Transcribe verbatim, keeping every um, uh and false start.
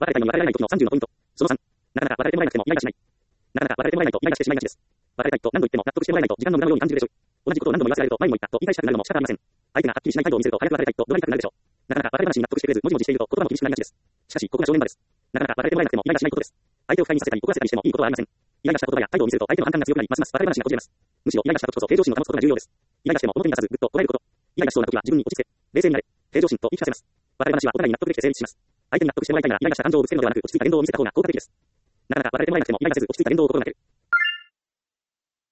別れたいのに別れられない時のさんじゅうのポイント。そのさん、なかなか別れてもらえなくてもイライラしない。なかなか別れてもらえないとイライラしてしまいがちです。別れたいと何度言っても納得してもらえないと時間の無駄のように感じるでしょう。同じことを何度も言わせられると前にも言ったと言い返したくなるのも仕方ありません。相手がはっきりしない態度を見せると早く別れたいと怒鳴りたくなるでしょう。なかなか別れ話に納得してくれず、もじもじしていると言葉も厳しくなりがちです。しかし、ここが正念場です。なかなか別れてもらえなくてもイライラしないことです。相手を不快にさせたり怒らせたりしてもいいことはありません。イライラした言葉や態度を見せると相手の反感が強くなり、ますます別れ話がこじれます。むしろイライラした時こそ平常心を保つことが重要です。イライラしても表に出さずぐっとこらえること。イライラしそうな時は自分に落ち着け、冷静になれ、平常心と言い聞かせます。別れ話はお互いに納得できて成立します。相手に納得してもらいたいならイライラした感情をぶつけるのではなく落ち着いた言動を見せた方が効果的です。なかなか別れてもらえなくてもイライラせず落ち着いた言動を心がける。